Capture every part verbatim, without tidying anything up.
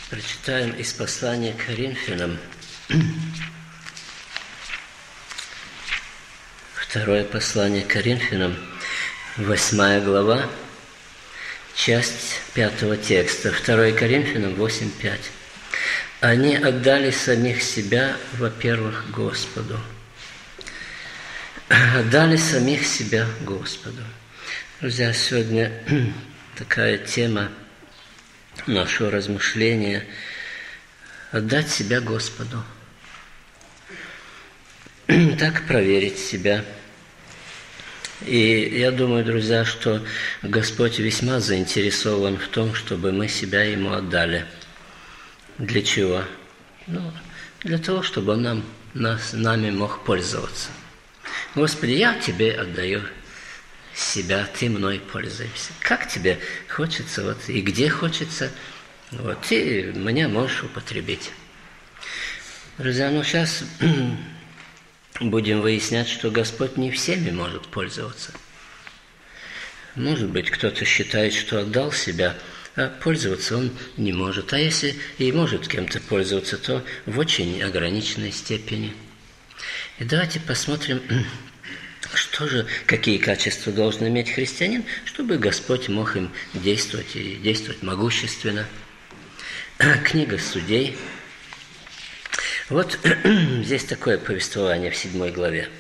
Прочитаем из послания к Коринфянам. Второе послание к Коринфянам, восьмая глава, часть пятого текста. Второе Коринфянам восемь пять. Они отдали самих себя, во-первых, Господу. Отдали самих себя Господу. Друзья, сегодня такая тема нашего размышления – отдать себя Господу. Так проверить себя. И я думаю, друзья, что Господь весьма заинтересован в том, чтобы мы себя Ему отдали. Для чего? Ну, для того, чтобы Он нам, нас, нами мог пользоваться. Господи, я Тебе отдаю себя, Ты мной пользуешься. Как Тебе хочется, вот, и где хочется, вот, Ты меня можешь употребить. Друзья, ну сейчас будем выяснять, что Господь не всеми может пользоваться. Может быть, кто-то считает, что отдал себя, а пользоваться он не может. А если и может кем-то пользоваться, то в очень ограниченной степени. И давайте посмотрим, что же, какие качества должен иметь христианин, чтобы Господь мог им действовать и действовать могущественно. Книга Судей. Вот здесь такое повествование в седьмой главе.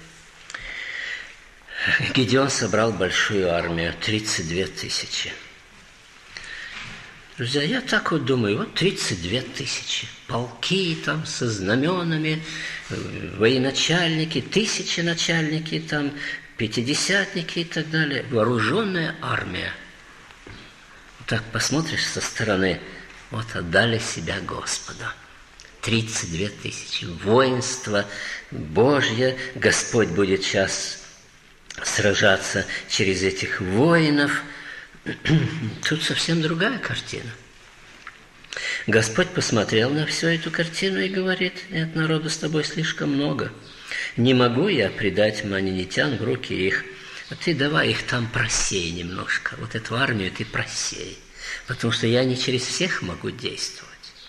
Гедеон собрал большую армию, тридцать две тысячи. Друзья, я так вот думаю, вот тридцать две тысячи. Полки там со знаменами, военачальники, тысячи начальники, там, пятидесятники и так далее. Вооруженная армия. Так посмотришь со стороны, вот отдали себя Господу. тридцать две тысячи. Воинство Божье. Господь будет сейчас сражаться через этих воинов. Тут совсем другая картина. Господь посмотрел на всю эту картину и говорит: нет, народу с тобой слишком много. Не могу я предать манинитян в руки их. А ты давай их там просей немножко. Вот эту армию ты просей. Потому что я не через всех могу действовать.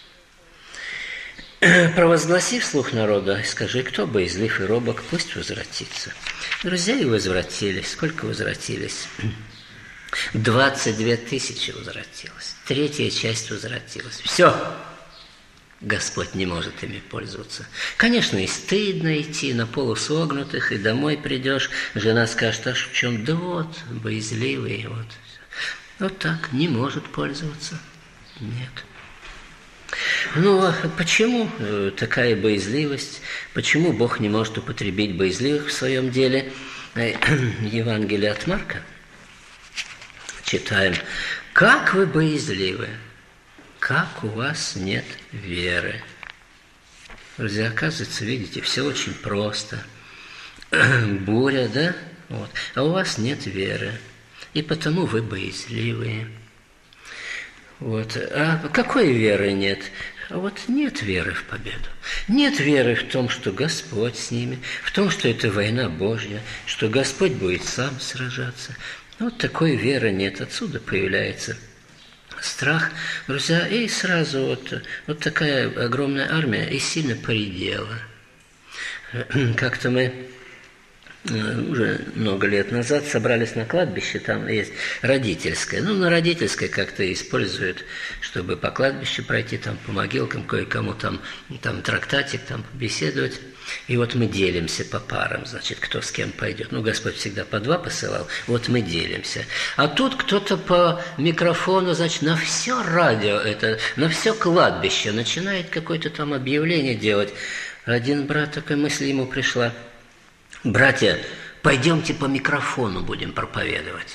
Провозгласи вслух народа, скажи, кто боязлив и робок, пусть возвратится. Друзья, и возвратились. Сколько возвратились? двадцать две тысячи возвратилось. Третья часть возвратилась. Все. Господь не может ими пользоваться. Конечно, и стыдно идти на полусогнутых, и домой придешь, жена скажет: а в чем? Да вот, боязливый. Вот. вот так, не может пользоваться. Нет. Ну, а почему такая боязливость? Почему Бог не может употребить боязливых в своем деле? Евангелие от Марка. Читаем. Как вы боязливы, как у вас нет веры. Друзья, оказывается, видите, все очень просто. Буря, да? Вот. А у вас нет веры. И потому вы боязливые. Вот. А какой веры нет? А вот нет веры в победу. Нет веры в том, что Господь с ними, в том, что это война Божья, что Господь будет сам сражаться. Вот такой веры нет. Отсюда появляется страх. Друзья, и сразу вот, вот такая огромная армия и сильно поредела. Как-то мы уже много лет назад собрались на кладбище, там есть родительское. Ну, на родительское как-то используют, чтобы по кладбищу пройти, там по могилкам, кое-кому там, там трактатик, там побеседовать. И вот мы делимся по парам, значит, кто с кем пойдет. Ну, Господь всегда по два посылал, вот мы делимся. А тут кто-то по микрофону, значит, на все радио, это, на все кладбище начинает какое-то там объявление делать. Один брат, такой мысль ему пришла: братья, пойдемте по микрофону будем проповедовать.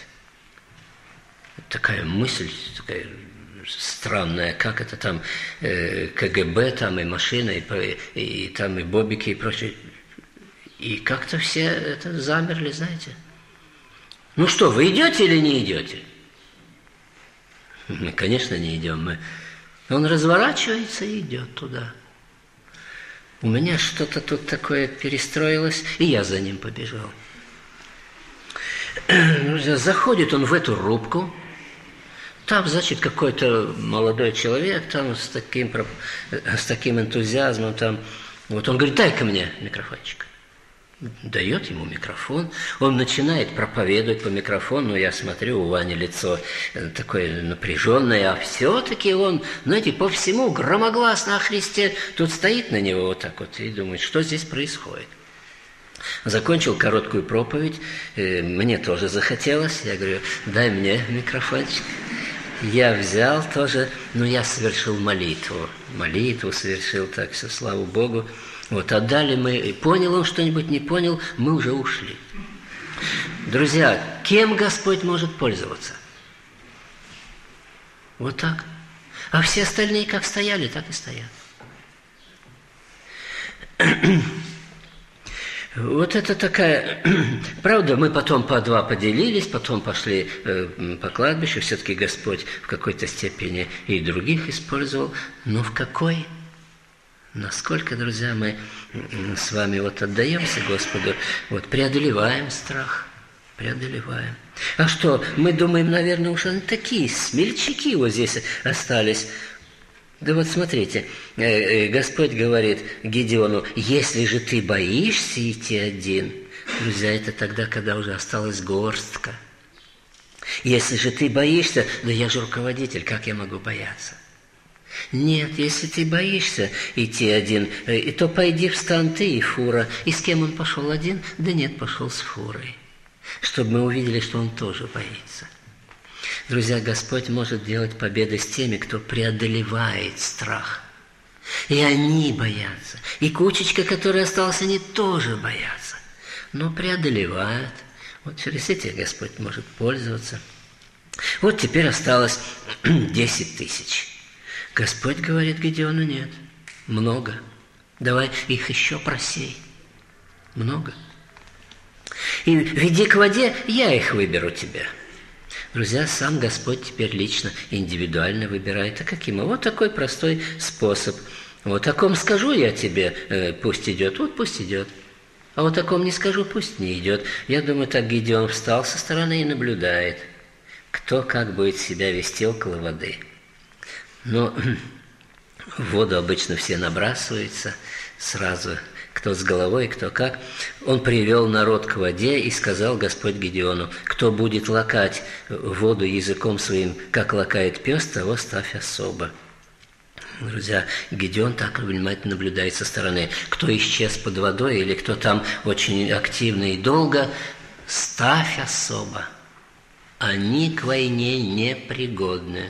Такая мысль, такая странная, как это там э, КГБ, там и машина, и, и, и там и бобики, и прочее. И как-то все это замерли, знаете. Ну что, вы идете или не идете? Мы, конечно, не идем. Мы... Он разворачивается и идет туда. У меня что-то тут такое перестроилось, и я за ним побежал. Заходит он в эту рубку, Там, значит, какой-то молодой человек там с таким, с таким энтузиазмом, там, вот он говорит, дай-ка мне микрофончик. Дает ему микрофон, он начинает проповедовать по микрофону, я смотрю, у Вани лицо такое напряженное, а все-таки он, знаете, по всему громогласно о Христе, тут стоит на него вот так вот и думает, что здесь происходит. Закончил короткую проповедь, мне тоже захотелось, я говорю, дай мне микрофончик. Я взял тоже, но я совершил молитву, молитву совершил, так все, слава Богу. Вот, отдали мы, понял он что-нибудь, не понял, мы уже ушли. Друзья, кем Господь может пользоваться? Вот так. А все остальные как стояли, так и стоят. Вот это такая... Правда, мы потом по два поделились, потом пошли э, по кладбищу. Все-таки Господь в какой-то степени и других использовал. Но в какой... Насколько, друзья, мы с вами вот отдаемся Господу, вот преодолеваем страх, преодолеваем. А что, мы думаем, наверное, уж они такие смельчаки вот здесь остались. Да вот смотрите, Господь говорит Гедеону, если же ты боишься идти один, друзья, это тогда, когда уже осталась горстка. Если же ты боишься, да я же руководитель, как я могу бояться? Нет, если ты боишься идти один, то пойди в стан ты и фура. И с кем он пошел один? Да нет, пошел с фурой. Чтобы мы увидели, что он тоже боится. Друзья, Господь может делать победы с теми, кто преодолевает страх. И они боятся. И кучечка, которая осталась, они тоже боятся. Но преодолевают. Вот через этих Господь может пользоваться. Вот теперь осталось десять тысяч. Господь говорит Гедеону, нет, много. Давай их еще просей. Много. И веди к воде, я их выберу тебе. Друзья, сам Господь теперь лично, индивидуально выбирает. А каким? Вот такой простой способ. Вот о ком скажу я тебе, э, пусть идет, вот пусть идет. А вот о ком не скажу, пусть не идет. Я думаю, так Гедеон встал со стороны и наблюдает, кто как будет себя вести около воды. Но в воду обычно все набрасываются сразу, кто с головой, кто как. Он привел народ к воде и сказал Господь Гедеону, кто будет лакать воду языком своим, как лакает пес, того ставь особо. Друзья, Гедеон так внимательно наблюдает со стороны. Кто исчез под водой или кто там очень активно и долго, ставь особо. Они к войне непригодны.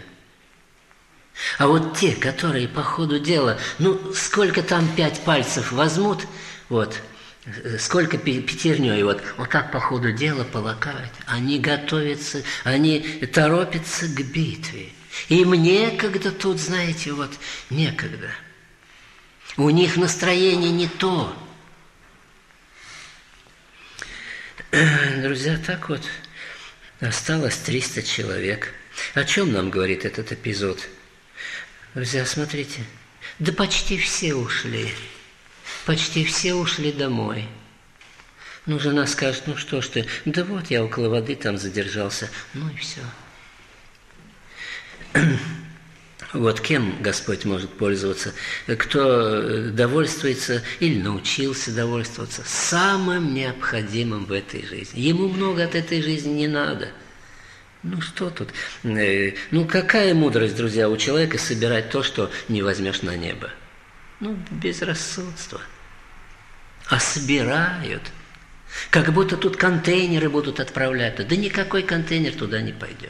А вот те, которые по ходу дела, ну, сколько там пять пальцев возьмут, вот, сколько пятерней, вот, вот так по ходу дела полакают, они готовятся, они торопятся к битве. Им некогда тут, знаете, вот, некогда. У них настроение не то. Друзья, так вот, осталось триста человек. О чем нам говорит этот эпизод? Друзья, смотрите, да почти все ушли, почти все ушли домой. Ну, жена скажет, ну что ж ты, да вот я около воды там задержался, ну и все. Вот кем Господь может пользоваться? Кто довольствуется или научился довольствоваться самым необходимым в этой жизни. Ему много от этой жизни не надо. Ну, что тут? Ну, какая мудрость, друзья, у человека собирать то, что не возьмешь на небо? Ну, безрассудство. А собирают. Как будто тут контейнеры будут отправлять. Да никакой контейнер туда не пойдет.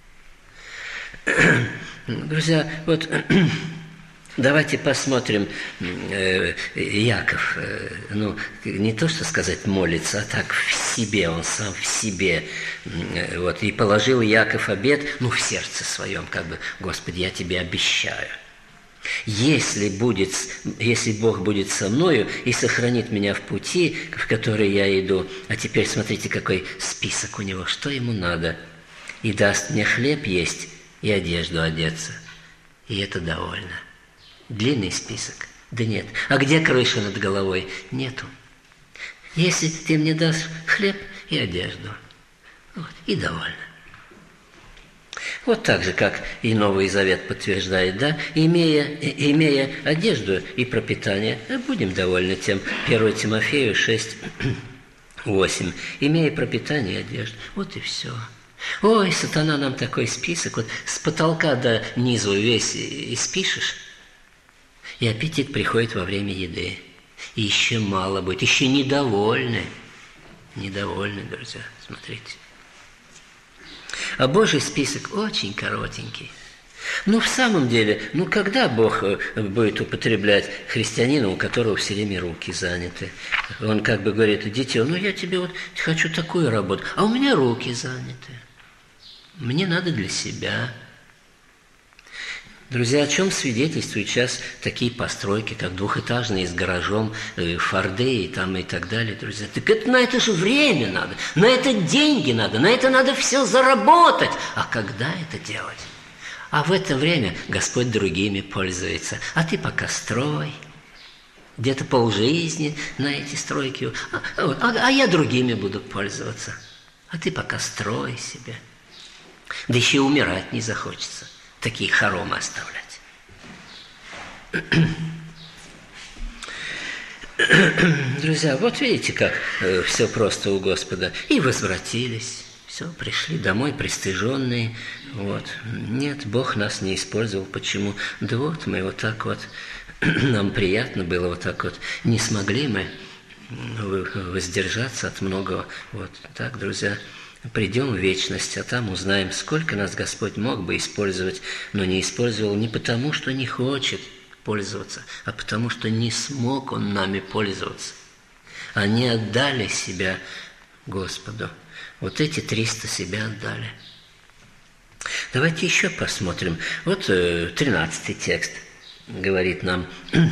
Друзья, вот... Давайте посмотрим, Яков, ну, не то, что сказать молится, а так в себе, он сам в себе. Вот, и положил Яков обет, ну, в сердце своем, как бы, Господи, я тебе обещаю. Если, будет, если Бог будет со мною и сохранит меня в пути, в который я иду, а теперь смотрите, какой список у него, что ему надо. И даст мне хлеб есть и одежду одеться. И это довольно. Длинный список? Да нет. А где крыша над головой? Нету. Если ты мне дашь хлеб и одежду, вот, и довольно. Вот так же, как и Новый Завет подтверждает, да, имея, имея одежду и пропитание, будем довольны тем. первое Тимофею шесть, восемь. Имея пропитание и одежду. Вот и все. Ой, сатана нам такой список, вот с потолка до низу весь испишешь, и аппетит приходит во время еды. И еще мало будет, еще недовольны. Недовольны, друзья, смотрите. А Божий список очень коротенький. Ну, в самом деле, ну, когда Бог будет употреблять христианина, у которого все время руки заняты? Он как бы говорит: дитя, ну, я тебе вот хочу такую работу, а у меня руки заняты. Мне надо для себя. Друзья, о чем свидетельствуют сейчас такие постройки, как двухэтажные с гаражом, форды и там и так далее, друзья? Так это на это же время надо, на это деньги надо, на это надо все заработать. А когда это делать? А в это время Господь другими пользуется. А ты пока строй. Где-то полжизни на эти стройки. А, а, а я другими буду пользоваться. А ты пока строй себе. Да еще и умирать не захочется. Такие хоромы оставлять. Друзья, вот видите, как э, все просто у Господа. И возвратились. Все, пришли домой пристыженные. Вот. Нет, Бог нас не использовал. Почему? Да вот мы вот так вот, нам приятно было вот так вот. Не смогли мы воздержаться от многого. Вот так, друзья. Придем в вечность, а там узнаем, сколько нас Господь мог бы использовать, но не использовал не потому, что не хочет пользоваться, а потому, что не смог Он нами пользоваться. Они отдали себя Господу. Вот эти триста себя отдали. Давайте еще посмотрим. Вот тринадцатый текст говорит нам: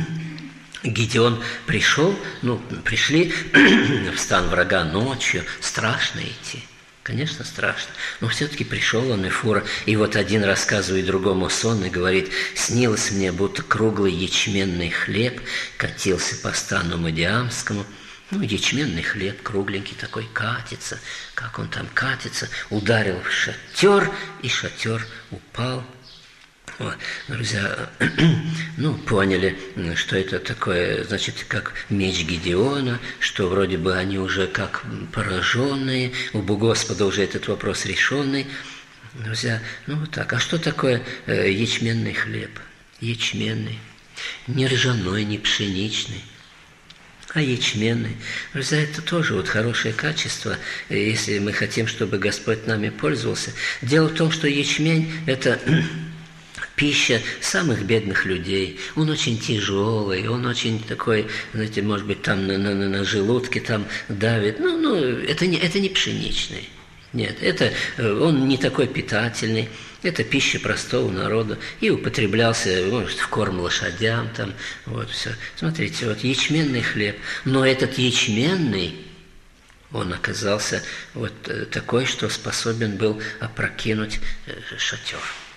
Гидеон пришел, ну, пришли в стан врага ночью, страшно идти. Конечно, страшно, но все-таки пришел он, и фура. И вот один рассказывает другому сон и говорит: снилось мне, будто круглый ячменный хлеб катился по стану Мадиамскому. Ну, ячменный хлеб, кругленький такой, катится. Как он там катится, ударил в шатер, и шатер упал. Вот, друзья, ну, поняли, что это такое, значит, как меч Гидеона, что вроде бы они уже как пораженные, у Господа уже этот вопрос решенный. Друзья, ну вот так. А что такое э, ячменный хлеб? Ячменный, не ржаной, не пшеничный, а ячменный. Друзья, это тоже вот хорошее качество, если мы хотим, чтобы Господь нами пользовался. Дело в том, что ячмень – это пища самых бедных людей. Он очень тяжелый, он очень такой, знаете, может быть, там на, на, на желудке там давит. Ну, ну это, не, это не пшеничный. Нет, это, он не такой питательный. Это пища простого народа. И употреблялся, может, в корм лошадям. Там, вот все. Смотрите, вот ячменный хлеб. Но этот ячменный, он оказался вот такой, что способен был опрокинуть шатер.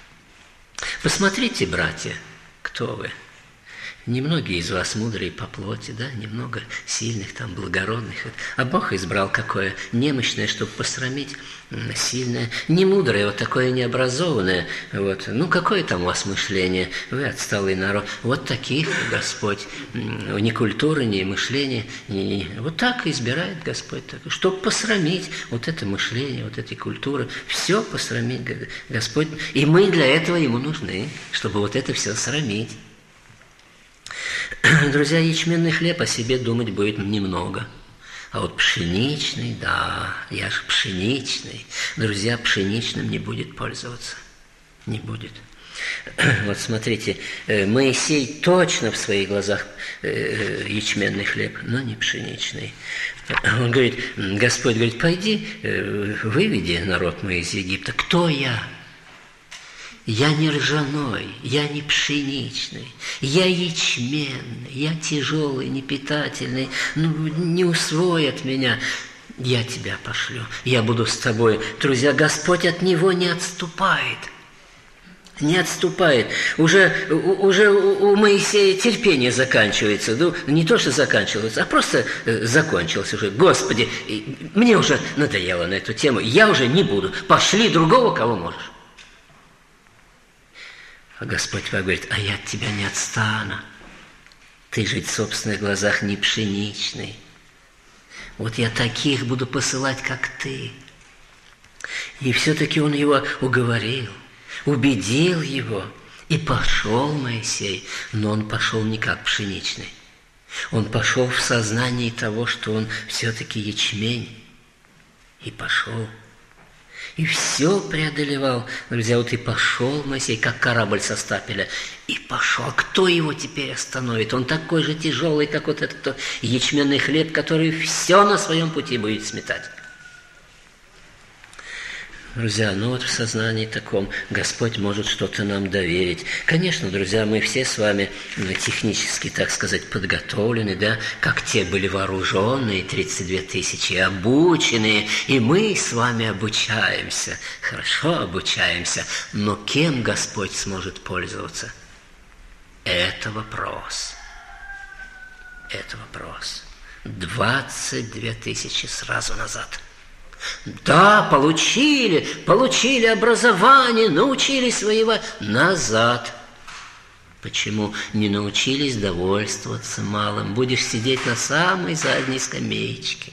Посмотрите, братья, кто вы. Немногие из вас мудрые по плоти, да, немного сильных, там, благородных. А Бог избрал какое немощное, чтобы посрамить сильное. Не мудрое, вот такое необразованное. Вот. Ну, какое там у вас мышление? Вы отсталый народ. Вот таких Господь. Ни культуры, ни мышления. Ни... Вот так избирает Господь. Чтобы посрамить вот это мышление, вот эти культуры. Все посрамить Господь. И мы для этого Ему нужны, чтобы вот это все срамить. Друзья, ячменный хлеб о себе думать будет немного. А вот пшеничный, да, я же пшеничный. Друзья, пшеничным не будет пользоваться. Не будет. Вот смотрите, Моисей точно в своих глазах ячменный хлеб, но не пшеничный. Он говорит, Господь говорит, пойди, выведи народ мой из Египта. Кто я? Я не ржаной, я не пшеничный, я ячменный, я тяжелый, непитательный, ну, не усвоят меня. Я тебя пошлю, я буду с тобой. Друзья, Господь от него не отступает. Не отступает. Уже, уже у Моисея терпение заканчивается. Ну, не то, что заканчивается, а просто закончилось уже. Господи, мне уже надоело на эту тему, я уже не буду. Пошли другого, кого можешь. А Господь говорит: а я от тебя не отстану. Ты же в собственных глазах не пшеничный. Вот я таких буду посылать, как ты. И все-таки он его уговорил, убедил его. И пошел Моисей, но он пошел не как пшеничный. Он пошел в сознании того, что он все-таки ячмень. И пошел. И все преодолевал. Друзья, вот и пошел Моисей, как корабль со стапеля. И пошел. Кто его теперь остановит? Он такой же тяжелый, как вот этот ячменный хлеб, который все на своем пути будет сметать. Друзья, ну вот в сознании таком Господь может что-то нам доверить. Конечно, друзья, мы все с вами технически, так сказать, подготовлены, да, как те были вооруженные, тридцать две тысячи, обученные, и мы с вами обучаемся, хорошо обучаемся, но кем Господь сможет пользоваться? Это вопрос. Это вопрос. двадцать две тысячи сразу назад. Да, получили, получили образование, научились воевать. Назад. Почему не научились довольствоваться малым? Будешь сидеть на самой задней скамеечке.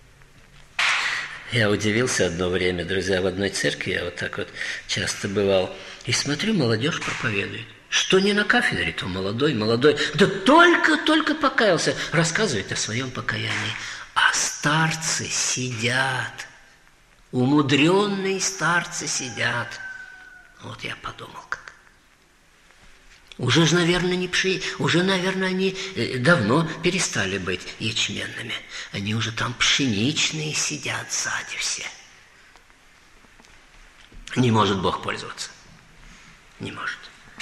Я удивился одно время, друзья, в одной церкви, я вот так вот часто бывал, и смотрю, молодежь проповедует. Что не на кафедре, то молодой, молодой. Да только-только покаялся, рассказывает о своем покаянии. А старцы сидят. Умудренные старцы сидят. Вот я подумал, как. Уже же, наверное, не пши, уже, наверное, они давно перестали быть ячменными. Они уже там пшеничные сидят сзади все. Не может Бог пользоваться. Не может.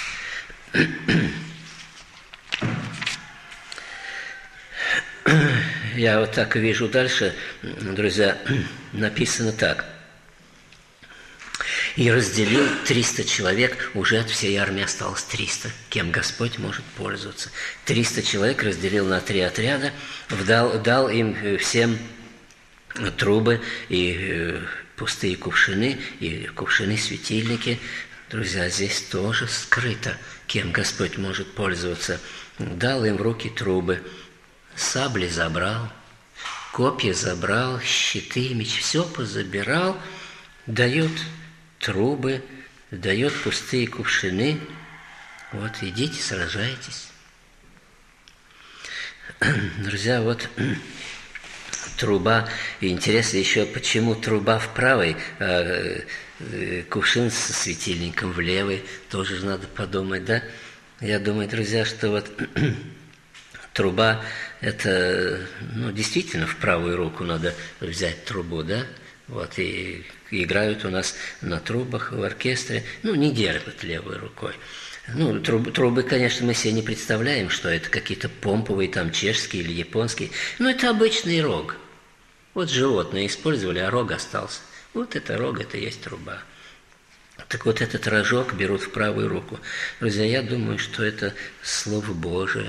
Я вот так вижу дальше, друзья, написано так. И разделил триста человек, уже от всей армии осталось триста, кем Господь может пользоваться. триста человек разделил на три отряда, дал, дал им всем трубы и пустые кувшины, и кувшины-светильники. Друзья, здесь тоже скрыто, кем Господь может пользоваться. Дал им в руки трубы. Сабли забрал, копья забрал, щиты, меч, все позабирал, дает трубы, дает пустые кувшины. Вот, идите, сражайтесь. Друзья, вот труба, и интересно еще, почему труба в правой, а кувшин со светильником в левой, тоже же надо подумать, да? Я думаю, друзья, что вот труба, это, ну, действительно, в правую руку надо взять трубу, да? Вот, и играют у нас на трубах в оркестре, ну, не держат левой рукой. Ну, трубы, трубы, конечно, мы себе не представляем, что это какие-то помповые, там, чешские или японские. Но это обычный рог. Вот животные использовали, а рог остался. Вот это рог, это есть труба. Так вот, этот рожок берут в правую руку. Друзья, я думаю, что это Слово Божие.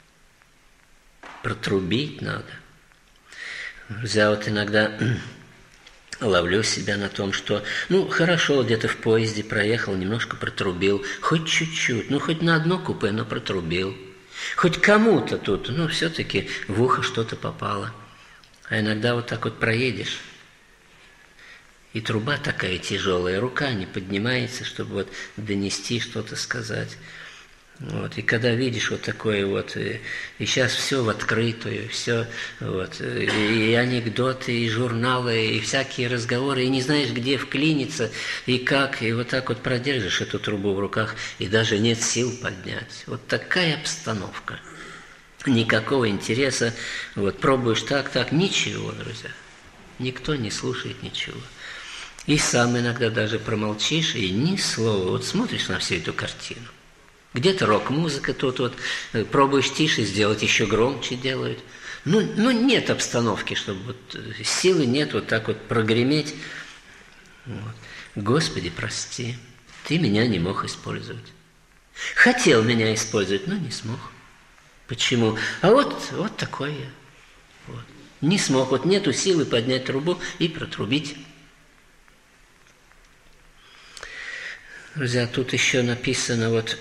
Протрубить надо. Друзья, вот иногда ловлю себя на том, что, ну, хорошо, где-то в поезде проехал, немножко протрубил, хоть чуть-чуть, ну, хоть на одно купе, но протрубил. Хоть кому-то тут, ну, все-таки в ухо что-то попало. А иногда вот так вот проедешь, и труба такая тяжелая, рука не поднимается, чтобы вот донести, что-то сказать. Вот, и когда видишь вот такое вот, и, и сейчас все в открытую, все, вот, и, и анекдоты, и журналы, и всякие разговоры, и не знаешь, где вклиниться, и как, и вот так вот продержишь эту трубу в руках, и даже нет сил поднять. Вот такая обстановка. Никакого интереса, вот, пробуешь так, так, ничего, друзья. Никто не слушает ничего. И сам иногда даже промолчишь, и ни слова, вот смотришь на всю эту картину. Где-то рок-музыка, тут вот пробуешь тише сделать, еще громче делают. Ну, ну нет обстановки, чтобы вот силы нет вот так вот прогреметь. Вот. Господи, прости, ты меня не мог использовать. Хотел меня использовать, но не смог. Почему? А вот, вот такой я. Вот. Не смог, вот нету силы поднять трубу и протрубить. Друзья, тут еще написано вот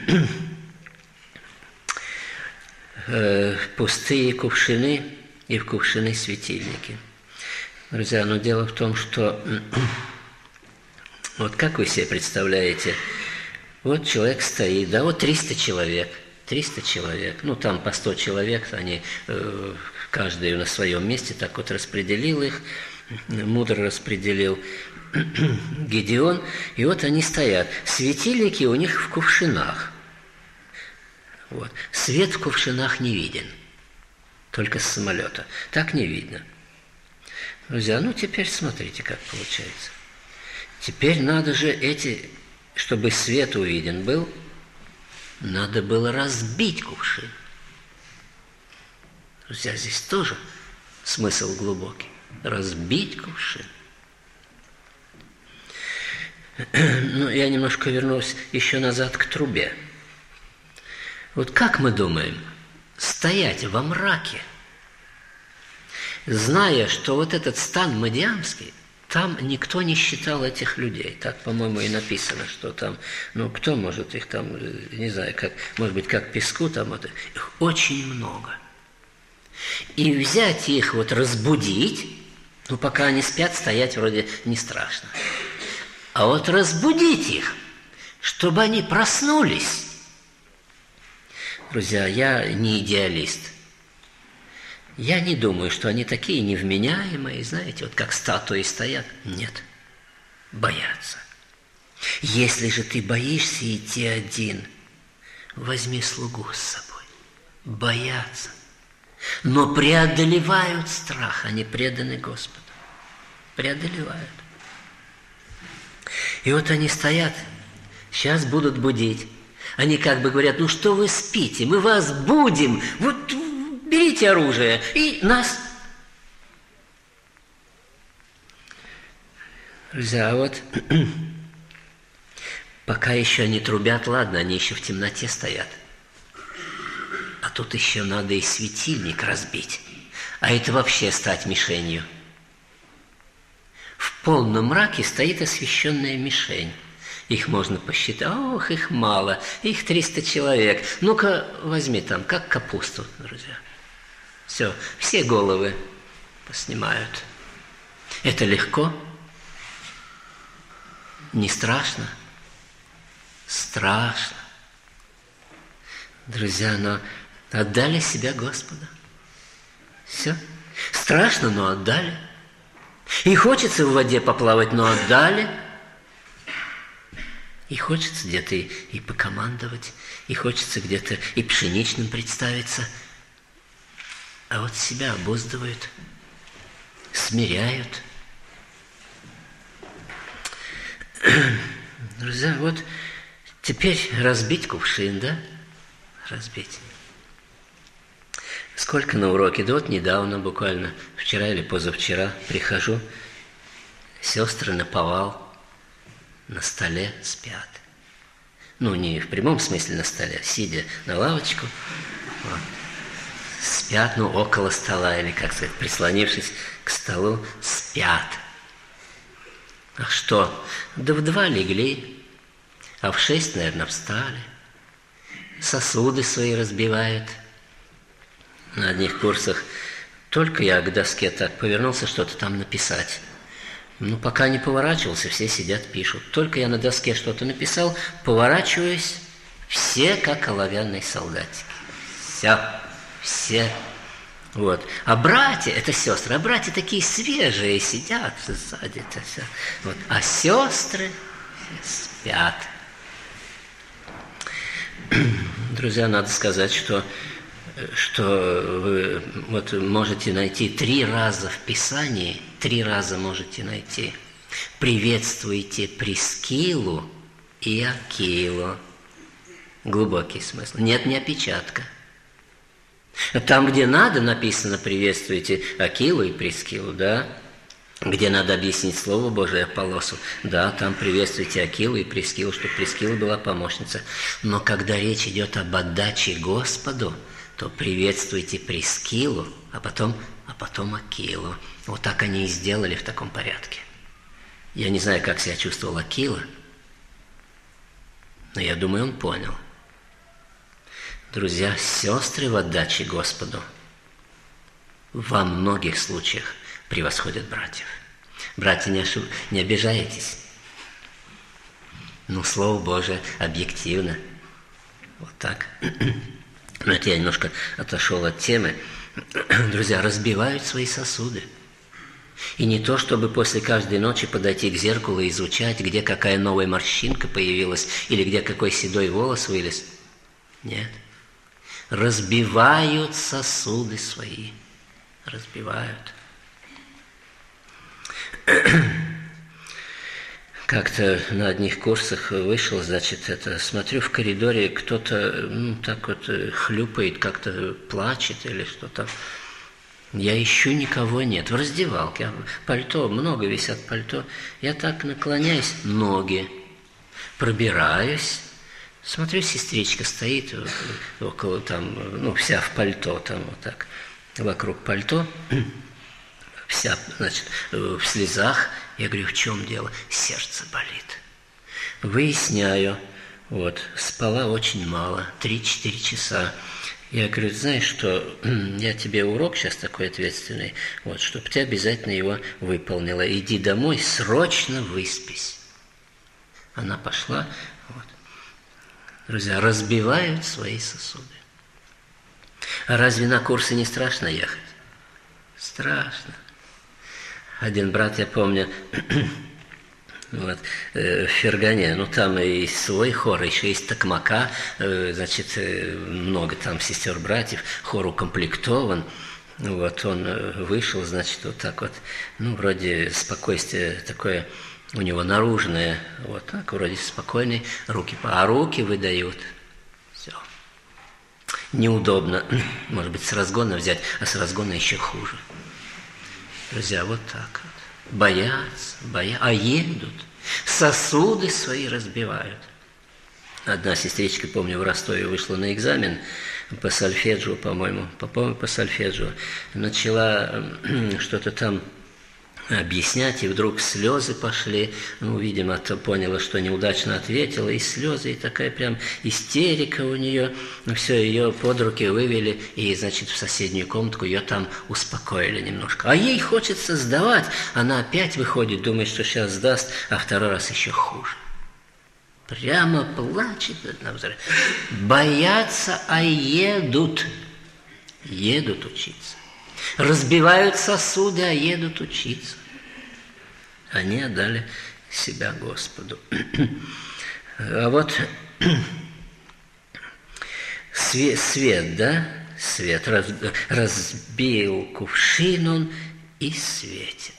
пустые кувшины и в кувшины светильники. Друзья, но дело в том, что вот как вы себе представляете, вот человек стоит, да, вот триста человек, триста человек, ну там по сто человек, они э, каждый на своем месте так вот распределил их, мудро распределил Гедеон, и вот они стоят. Светильники у них в кувшинах. Вот. Свет в кувшинах не виден, только с самолета. Так не видно. Друзья, ну теперь смотрите, как получается. Теперь надо же эти, чтобы свет увиден был, надо было разбить кувшин. Друзья, здесь тоже смысл глубокий. Разбить кувшин. Ну, я немножко вернусь еще назад к трубе. Вот как мы думаем, стоять во мраке, зная, что вот этот стан Мадиамский, там никто не считал этих людей. Так, по-моему, и написано, что там, ну, кто может их там, не знаю, как, может быть, как песку там, вот, их очень много. И взять их, вот разбудить, ну, пока они спят, стоять вроде не страшно. А вот разбудить их, чтобы они проснулись. Друзья, я не идеалист. Я не думаю, что они такие невменяемые, знаете, вот как статуи стоят. Нет, боятся. Если же ты боишься идти один, возьми слугу с собой. Боятся. Но преодолевают страх, они преданы Господу. Преодолевают. И вот они стоят, сейчас будут будить. Они как бы говорят, ну что вы спите, мы вас будем, вот берите оружие и нас. Друзья, а вот пока еще они трубят, ладно, они еще в темноте стоят. А тут еще надо и светильник разбить, а это вообще стать мишенью. В полном мраке стоит освещенная мишень. Их можно посчитать. Ох, их мало. Их триста человек. Ну-ка, возьми там, как капусту, друзья. Все, все головы поснимают. Это легко? Не страшно? Страшно. Друзья, но отдали себя Господу. Все. Страшно, но отдали. И хочется в воде поплавать, но отдали. И хочется где-то и, и покомандовать, и хочется где-то и пшеничным представиться. А вот себя обуздывают, смиряют. Друзья, вот теперь разбить кувшин, да? Разбить. Сколько на уроке? Да вот недавно, буквально вчера или позавчера прихожу, сестры наповал, на столе спят. Ну, не в прямом смысле на столе, сидя на лавочку, вот, спят, ну, около стола, или, как сказать, прислонившись к столу, спят. А что? Да в два легли, а в шесть, наверное, встали. Сосуды свои разбивают. На одних курсах только я к доске так повернулся, что-то там написать. Ну, пока не поворачивался, все сидят, пишут. Только я на доске что-то написал, поворачиваюсь, все как оловянные солдатики. Все, все. Вот. А братья, это сестры, а братья такие свежие сидят сзади-то все. Вот. А сестры спят. Друзья, надо сказать, что что вы вот можете найти три раза в Писании, три раза можете найти. Приветствуйте Прискилу и Акилу. Глубокий смысл. Нет, не опечатка. Там, где надо, написано «приветствуйте Акилу и Прискилу», да? Где надо объяснить Слово Божие Аполлосу, да, там приветствуйте Акилу и Прискилу, чтобы Прискила была помощница. Но когда речь идет об отдаче Господу, то приветствуйте Прискилу, а потом, а потом Акилу. Вот так они и сделали в таком порядке. Я не знаю, как себя чувствовал Акила, Но я думаю, он понял. Друзья, сестры в отдаче Господу во многих случаях превосходят братьев. Братья, не, ошиб... не обижайтесь. Ну, Слово Божие объективно. Вот так. Но это я немножко отошел от темы. Друзья, разбивают свои сосуды. И не то, чтобы после каждой ночи подойти к зеркалу и изучать, где какая новая морщинка появилась или где какой седой волос вылез. Нет. Разбивают сосуды свои. Разбивают. Как-то на одних курсах вышел, значит, это, смотрю, в коридоре кто-то, ну, так вот хлюпает, как-то плачет или что-то. Я ищу, никого нет. В раздевалке, пальто, много висят пальто. Я так наклоняюсь, ноги, пробираюсь. Смотрю, сестричка стоит около там, ну, вся в пальто, там вот так, вокруг пальто. Вся, значит, в слезах. Я говорю, в чем дело? Сердце болит. Выясняю, вот, спала очень мало, три-четыре часа. Я говорю, знаешь что, я тебе урок сейчас такой ответственный, вот, чтобы ты обязательно его выполнила. Иди домой, срочно выспись. Она пошла, вот. Друзья, разбивают свои сосуды. А разве на курсы не страшно ехать? Страшно. Один брат, я помню, вот, э, в Фергане, ну там и свой хор, еще есть Токмака, э, значит, э, много там сестер-братьев, хор укомплектован. Вот он вышел, значит, вот так вот, ну, вроде спокойствие такое у него наружное, вот так, вроде спокойный, руки, а руки выдают. Все. Неудобно, может быть, с разгона взять, а с разгона еще хуже. Друзья, вот так вот. Боятся, боятся, а едут. Сосуды свои разбивают. Одна сестричка, помню, в Ростове вышла на экзамен по сольфеджио, по-моему, по-моему, по сольфеджио. Начала что-то там объяснять, и вдруг слезы пошли. Ну, видимо, то поняла, что неудачно ответила, и слезы, и такая прям истерика у нее. Все, ее под руки вывели, и, значит, в соседнюю комнатку ее там успокоили немножко. А ей хочется сдавать. Она опять выходит, думает, что сейчас сдаст, а второй раз еще хуже. Прямо плачет. Боятся, а едут. Едут учиться. Разбивают сосуды, а едут учиться. Они отдали себя Господу. А вот свет, свет, да? Свет. Раз, разбил кувшин он и светит.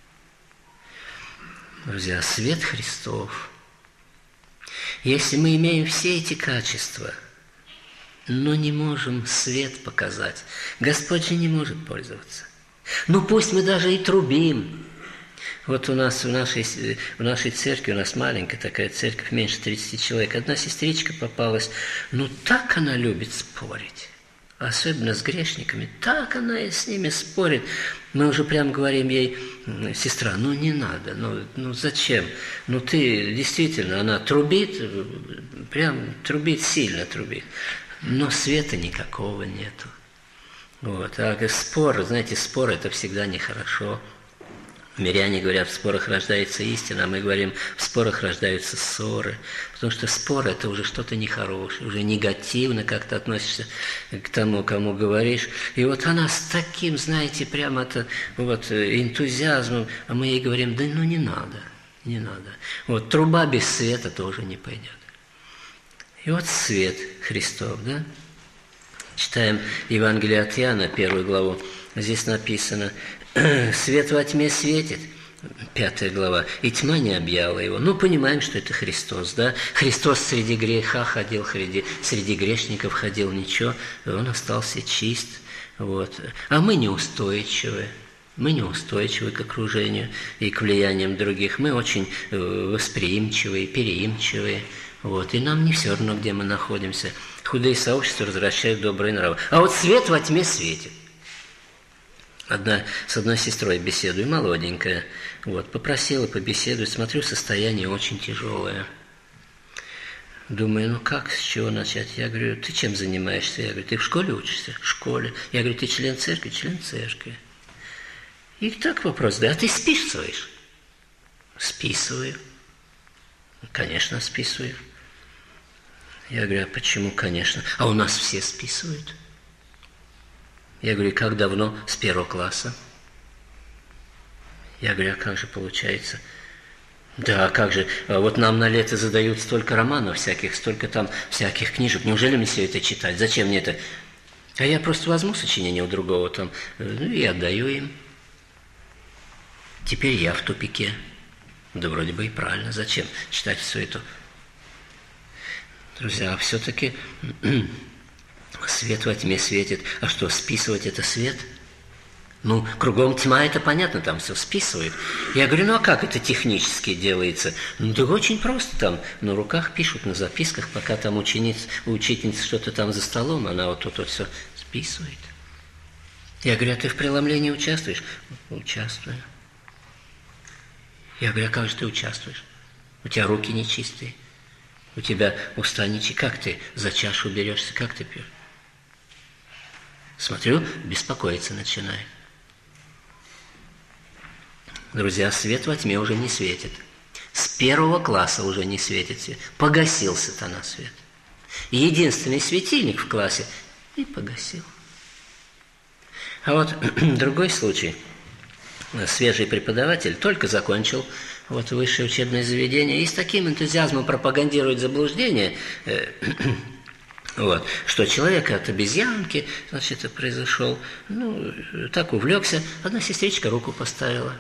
Друзья, свет Христов. Если мы имеем все эти качества, но не можем свет показать, Господь же не может пользоваться. Ну пусть мы даже и трубим. Вот у нас в нашей, в нашей церкви, у нас маленькая такая церковь, меньше тридцати человек, одна сестричка попалась, ну так она любит спорить, особенно с грешниками, так она и с ними спорит. Мы уже прям говорим ей, сестра, ну не надо, ну, ну зачем? Ну ты действительно, она трубит, прям трубит, сильно трубит. Но света никакого нету. Вот. А спор, знаете, спор это всегда нехорошо. Миряне говорят, в спорах рождается истина, а мы говорим, в спорах рождаются ссоры. Потому что спор это уже что-то нехорошее, уже негативно как-то относишься к тому, кому говоришь. И вот она с таким, знаете, прямо это, вот, энтузиазмом, а мы ей говорим, да ну не надо, не надо. Вот труба без света тоже не пойдет. И вот свет Христов, да? Читаем Евангелие от Иоанна, первую главу. Здесь написано, свет во тьме светит, пятая глава, и тьма не объяла его. Ну, понимаем, что это Христос, да? Христос среди греха ходил, среди, среди грешников ходил, ничего, он остался чист, вот. А мы неустойчивы. Мы неустойчивы к окружению и к влияниям других. Мы очень восприимчивые, переимчивые. Вот, и нам не все равно, где мы находимся. Худые сообщества возвращают добрые нравы. А вот свет во тьме светит. Одна, с одной сестрой беседую, молоденькая. Вот, попросила побеседовать. Смотрю, состояние очень тяжелое. Думаю, ну как, с чего начать? Я говорю, ты чем занимаешься? Я говорю, ты в школе учишься? В школе. Я говорю, ты член церкви? Член церкви. И так вопрос, да, а ты списываешь? Списываю. Конечно, списываю. Я говорю, а почему, конечно? А у нас все списывают. Я говорю, как давно? С первого класса. Я говорю, а как же получается? Да, как же, вот нам на лето задают столько романов всяких, столько там всяких книжек. Неужели мне все это читать? Зачем мне это? А я просто возьму сочинение у другого там, ну и отдаю им. Теперь я в тупике. Да вроде бы и правильно. Зачем читать все это? Друзья, а все-таки свет во тьме светит. А что, списывать это свет? Ну, кругом тьма, это понятно, там все списывают. Я говорю, ну а как это технически делается? Ну, да очень просто там, на руках пишут, на записках, пока там учениц, учительница что-то там за столом, она вот тут вот все списывает. Я говорю, а ты в преломлении участвуешь? Участвую. Я говорю, а как же ты участвуешь? У тебя руки нечистые, у тебя уста нечистые. Как ты за чашу берешься, как ты пьешь? Смотрю, беспокоиться начинает. Друзья, свет во тьме уже не светит. С первого класса уже не светит свет. Погасил сатана свет. Единственный светильник в классе и погасил. А вот другой случай. Свежий преподаватель только закончил вот высшее учебное заведение и с таким энтузиазмом пропагандирует заблуждение, э, вот, что человек от обезьянки, значит, это произошел, ну, так увлекся, одна сестричка руку поставила.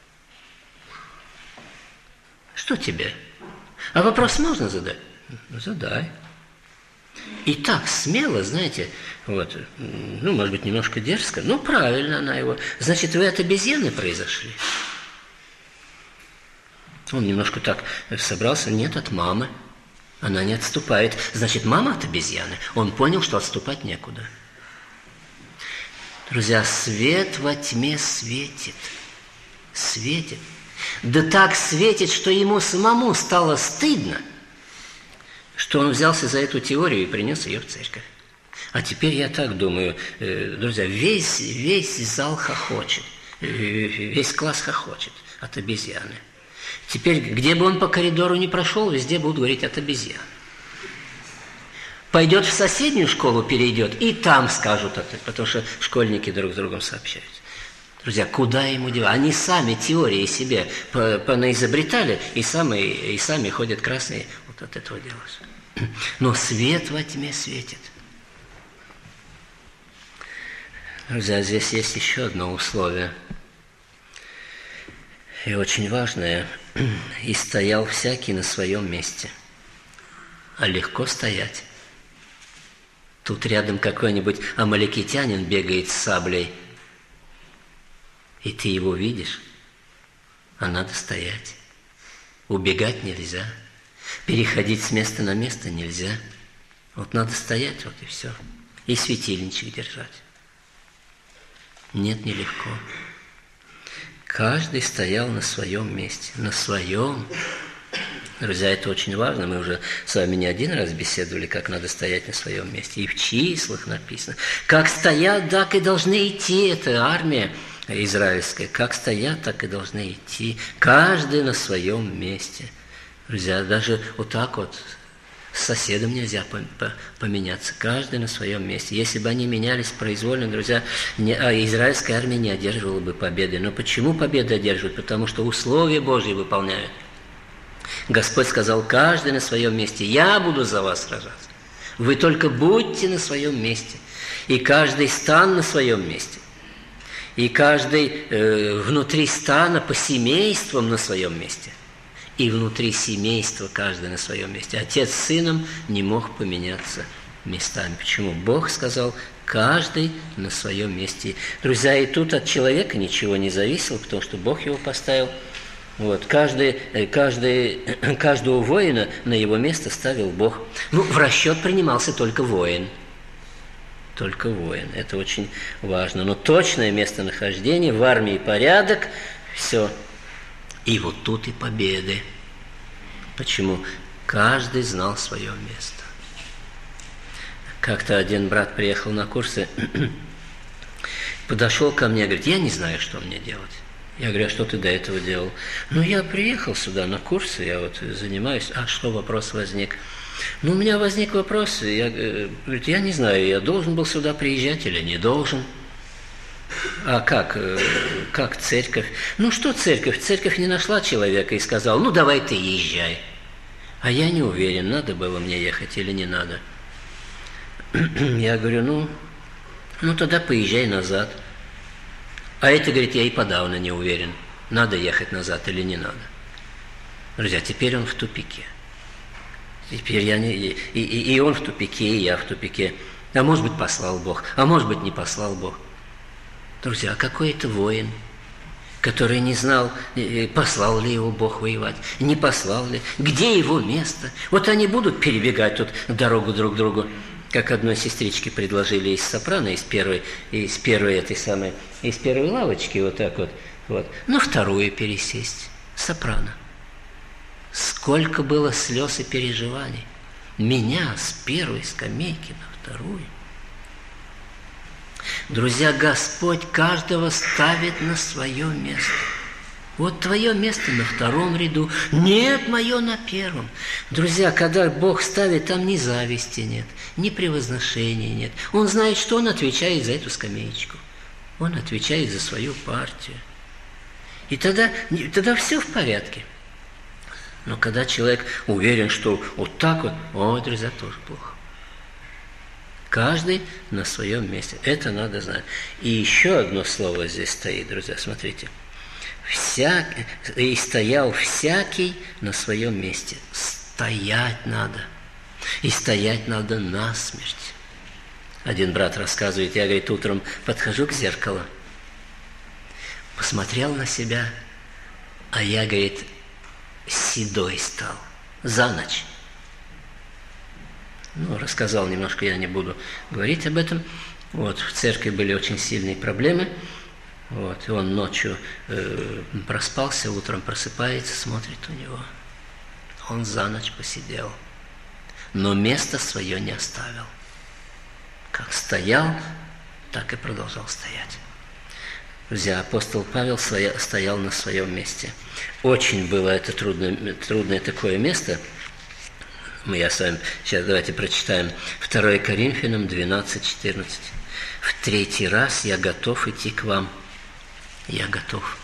Что тебе? А вопрос можно задать? Задай. И так смело, знаете, вот, ну, может быть, немножко дерзко, ну, правильно она его. Значит, вы от обезьяны произошли? Он немножко так собрался, нет, от мамы. Она не отступает. Значит, мама от обезьяны. Он понял, что отступать некуда. Друзья, свет во тьме светит. Светит. Да так светит, что ему самому стало стыдно, что он взялся за эту теорию и принес ее в церковь. А теперь я так думаю, друзья, весь, весь зал хохочет, весь класс хохочет от обезьяны. Теперь, где бы он по коридору не прошел, везде будут говорить от обезьяны. Пойдет в соседнюю школу, перейдет, и там скажут это, потому что школьники друг с другом сообщаются. Друзья, куда ему деваться? Они сами теории себе понаизобретали, и сами, и сами ходят красные. Вот от этого делаются. Но свет во тьме светит. Друзья, здесь есть еще одно условие. И очень важное. И стоял всякий на своем месте. А легко стоять. Тут рядом какой-нибудь амалекитянин бегает с саблей, и ты его видишь, а надо стоять. Убегать нельзя. Переходить с места на место нельзя. Вот надо стоять, вот и все. И светильничек держать. Нет, нелегко. Каждый стоял на своем месте. На своем. Друзья, это очень важно. Мы уже с вами не один раз беседовали, как надо стоять на своем месте. И в числах написано. Как стоят, так и должны идти. Это армия израильская. Как стоят, так и должны идти. Каждый на своем месте. Друзья, даже вот так вот с соседом нельзя поменяться. Каждый на своем месте. Если бы они менялись произвольно, друзья, не, а израильская армия не одерживала бы победы. Но почему победы одерживают? Потому что условия Божьи выполняют. Господь сказал, каждый на своем месте. Я буду за вас сражаться. Вы только будьте на своем месте. И каждый стан на своем месте. И каждый э, внутри стана по семействам на своем месте. И внутри семейства каждый на своем месте. Отец с сыном не мог поменяться местами. Почему? Бог сказал, каждый на своем месте. Друзья, и тут от человека ничего не зависело, потому что Бог его поставил. Вот, каждый, каждый, каждого воина на его место ставил Бог. Ну, в расчет принимался только воин. Только воин. Это очень важно. Но точное местонахождение, в армии порядок, все. И вот тут и победы. Почему? Каждый знал свое место. Как-то один брат приехал на курсы, подошел ко мне, говорит: я не знаю, что мне делать. Я говорю: а что ты до этого делал? Ну, я приехал сюда на курсы, я вот занимаюсь. А что, вопрос возник? Ну, у меня возник вопрос, я, говорит, я не знаю, я должен был сюда приезжать или не должен. А как, как церковь? Ну, что церковь? Церковь не нашла человека и сказала: ну, давай ты езжай. А я не уверен, надо было мне ехать или не надо. Я говорю: ну, ну тогда поезжай назад. А это, говорит, я и подавно не уверен, надо ехать назад или не надо. Друзья, теперь он в тупике. Теперь я не, и, и, и он в тупике, и я в тупике. А может быть, послал Бог, а может быть, не послал Бог. Друзья, какой это воин, который не знал, послал ли его Бог воевать, не послал ли, где его место. Вот они будут перебегать тут дорогу друг к другу, как одной сестричке предложили из Сопрано, из первой, из первой этой самой, из первой лавочки, вот так вот, вот, на вторую пересесть, Сопрано. Сколько было слез и переживаний. Меня с первой скамейки на вторую. Друзья, Господь каждого ставит на свое место. Вот твое место на втором ряду. Нет, мое на первом. Друзья, когда Бог ставит, там ни зависти нет, ни превозношения нет. Он знает, что Он отвечает за эту скамеечку. Он отвечает за свою партию. И тогда, тогда все в порядке. Но когда человек уверен, что вот так вот, о, друзья, тоже плохо. Каждый на своем месте. Это надо знать. И еще одно слово здесь стоит, друзья, смотрите. Всяк... И стоял всякий на своем месте. Стоять надо. И стоять надо насмерть. Один брат рассказывает, я, говорит, утром подхожу к зеркалу, посмотрел на себя, а я, говорит, седой стал за ночь. Ну, рассказал немножко, я не буду говорить об этом. Вот, в церкви были очень сильные проблемы. Вот, и он ночью э, проспался, утром просыпается, смотрит у него. Он за ночь посидел, но место свое не оставил. Как стоял, так и продолжал стоять. Друзья, апостол Павел стоял на своем месте. Очень было это трудное, трудное такое место. Мы, я с вами, сейчас давайте прочитаем второе Коринфянам двенадцать четырнадцать. В третий раз я готов идти к вам. Я готов.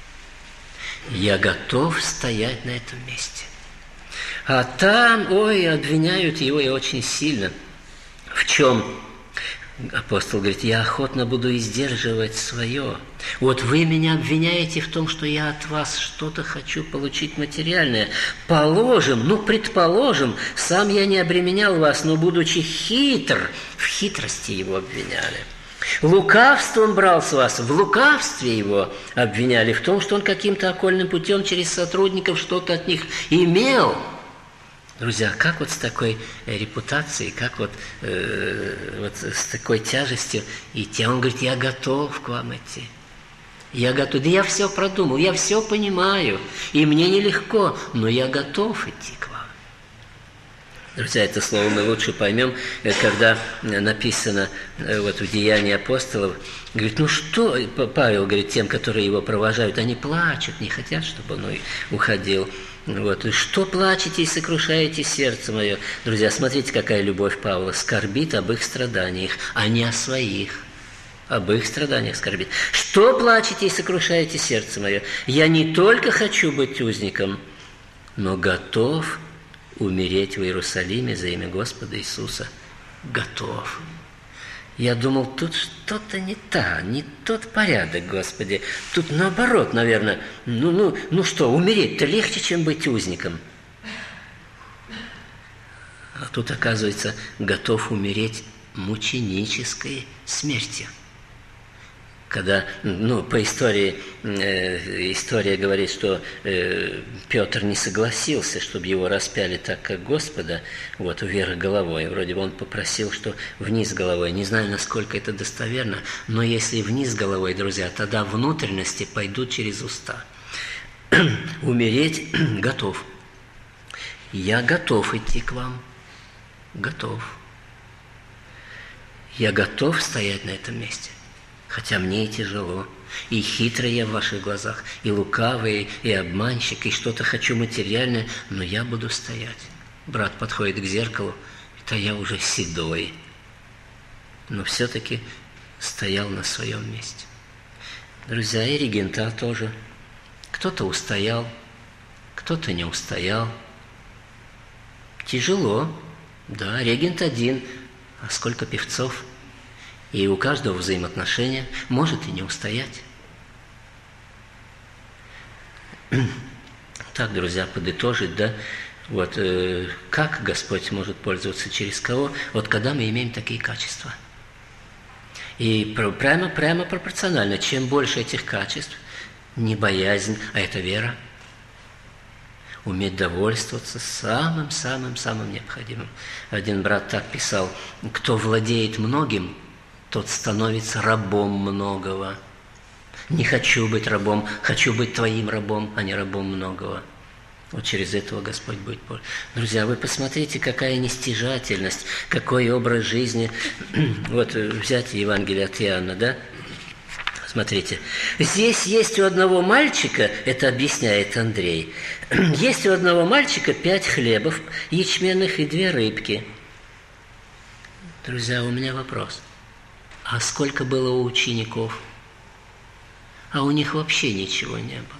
Я готов стоять на этом месте. А там, ой, обвиняют его и очень сильно. В чем? Апостол говорит, я охотно буду издерживать свое. Вот вы меня обвиняете в том, что я от вас что-то хочу получить материальное. Положим, ну, предположим, сам я не обременял вас, но, будучи хитр, в хитрости его обвиняли. Лукавством брал с вас, в лукавстве его обвиняли, в том, что он каким-то окольным путем через сотрудников что-то от них имел. Друзья, как вот с такой репутацией, как вот, э, вот с такой тяжестью идти? Он говорит, я готов к вам идти. Я готов. Да я все продумал, я все понимаю. И мне нелегко, но я готов идти к вам. Друзья, это слово мы лучше поймем, когда написано вот в Деянии апостолов. Говорит, ну что, Павел говорит тем, которые его провожают, они плачут, не хотят, чтобы он уходил. Вот. И что плачете и сокрушаете сердце мое? Друзья, смотрите, какая любовь Павла. Скорбит об их страданиях, а не о своих. Об их страданиях скорбит. Что плачете и сокрушаете сердце мое? Я не только хочу быть узником, но готов умереть в Иерусалиме за имя Господа Иисуса. Готов. Я думал, тут что-то не та, не тот порядок, Господи. Тут наоборот, наверное. Ну, ну, ну что, умереть-то легче, чем быть узником. А тут, оказывается, готов умереть мученической смертью. Когда, ну, по истории, э, история говорит, что э, Петр не согласился, чтобы его распяли так, как Господа, вот, вверх головой. Вроде бы он попросил, что вниз головой. Не знаю, насколько это достоверно, но если вниз головой, друзья, тогда внутренности пойдут через уста. Умереть готов. я готов идти к вам. Готов. Я готов стоять на этом месте, хотя мне и тяжело, и хитрый я в ваших глазах, и лукавый, и обманщик, и что-то хочу материальное, но я буду стоять. Брат подходит к зеркалу, это я уже седой, но все-таки стоял на своем месте. Друзья, и регента тоже. Кто-то устоял, кто-то не устоял. Тяжело, да, регент один, а сколько певцов. И у каждого взаимоотношения может и не устоять. Так, друзья, подытожить, да, вот э, как Господь может пользоваться, через кого, вот когда мы имеем такие качества. И прямо, прямо пропорционально, чем больше этих качеств, не боязнь, а это вера, уметь довольствоваться самым-самым-самым необходимым. Один брат так писал: кто владеет многим, тот становится рабом многого. Не хочу быть рабом, хочу быть твоим рабом, а не рабом многого. Вот через этого Господь будет пользоваться. Друзья, вы посмотрите, какая нестяжательность, какой образ жизни. Вот взять Евангелие от Иоанна, да? Смотрите, здесь есть у одного мальчика, это объясняет Андрей, есть у одного мальчика пять хлебов ячменных и две рыбки. Друзья, у меня вопрос. А сколько было у учеников? А у них вообще ничего не было.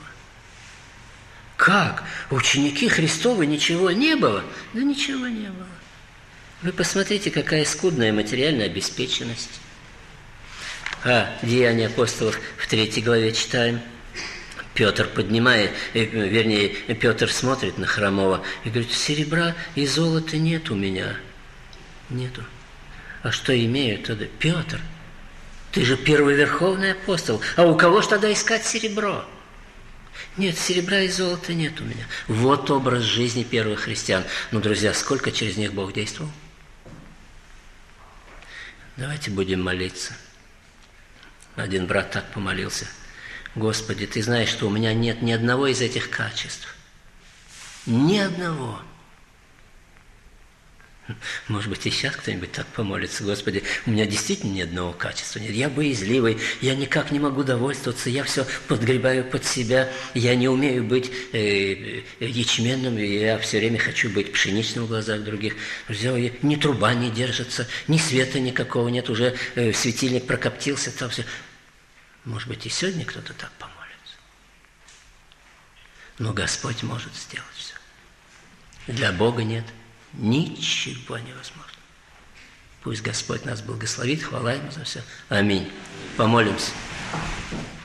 Как? Ученики Христовы ничего не было? Да ничего не было. Вы посмотрите, какая скудная материальная обеспеченность. А Деяния апостолов в третьей главе читаем. Петр поднимает, вернее, Петр смотрит на хромого и говорит: серебра и золота нет у меня. Нету. А что имею тогда? Петр, ты же первый верховный апостол. А у кого ж тогда искать серебро? Нет, серебра и золота нет у меня. Вот образ жизни первых христиан. Ну, друзья, сколько через них Бог действовал? Давайте будем молиться. Один брат так помолился: Господи, Ты знаешь, что у меня нет ни одного из этих качеств. Ни одного. Может быть, и сейчас кто-нибудь так помолится: Господи, у меня действительно ни одного качества нет. Я боязливый, я никак не могу довольствоваться, я все подгребаю под себя, я не умею быть э, ячменным, я все время хочу быть пшеничным в глазах других. Друзья, ни труба не держится, ни света никакого нет, уже э, светильник прокоптился, там все. Может быть, и сегодня кто-то так помолится. Но Господь может сделать все. Для Бога нет ничего невозможно. Пусть Господь нас благословит, хвала Ему за все. Аминь. Помолимся.